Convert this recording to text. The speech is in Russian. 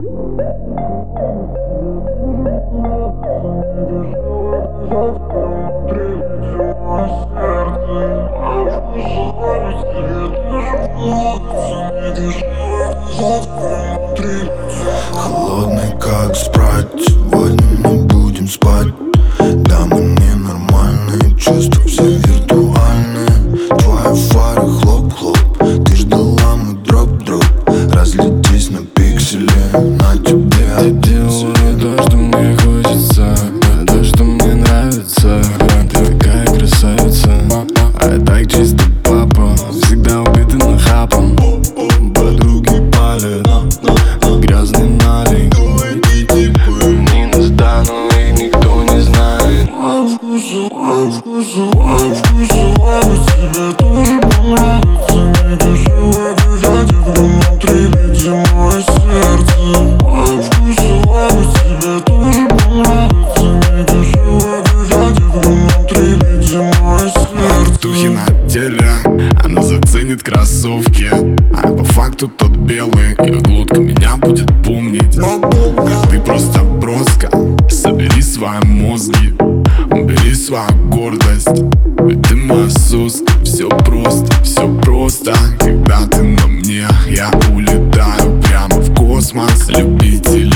Холодный как спрайт, сегодня мы будем спать. Да, мы ненормальные, чувства все виртуальные. Твои фары хлоп-хлоп, ты ждала, мы дроп-дроп. Разлетись на пиксели, на тебе ты делала то, что мне хочется, то, что мне нравится. Ты такая красавица, а я так чисто папа. Всегда убиты нахапом, подруги палят, грязный налик. Не настану и никто не знает. Тебе тоже понравится. Не дешево бежать, внутри видимо мое сердце. Тебе тоже понравится. Не дешево бежать, внутри видимо мое сердце. Тухи на теле, она заценит кроссовки, а по факту тот белый. Ее глотка меня будет помнить. Ты просто броска, собери свои мозги, убери свою гордость, ведь ты моя соска. Все просто, когда ты на мне. Я улетаю прямо в космос. Любитель